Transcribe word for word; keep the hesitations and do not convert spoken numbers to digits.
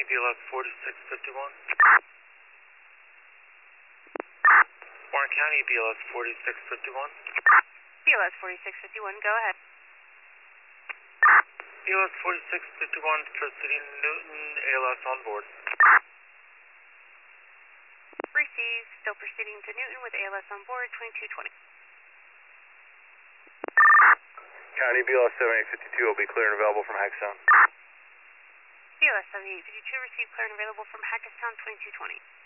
County, B L S forty-six fifty-one. Warren County, B L S forty-six fifty-one. B L S forty-six fifty-one, go ahead. B L S forty-six fifty-one, proceeding Newton, A L S on board. Receive, still proceeding to Newton with A L S on board, twenty-two twenty. County, B L S seventy-eight fifty-two will be clear and available from Hackettstown. B L S seventy-eight fifty-two, receive, clear and available from Hackettstown, twenty-two twenty.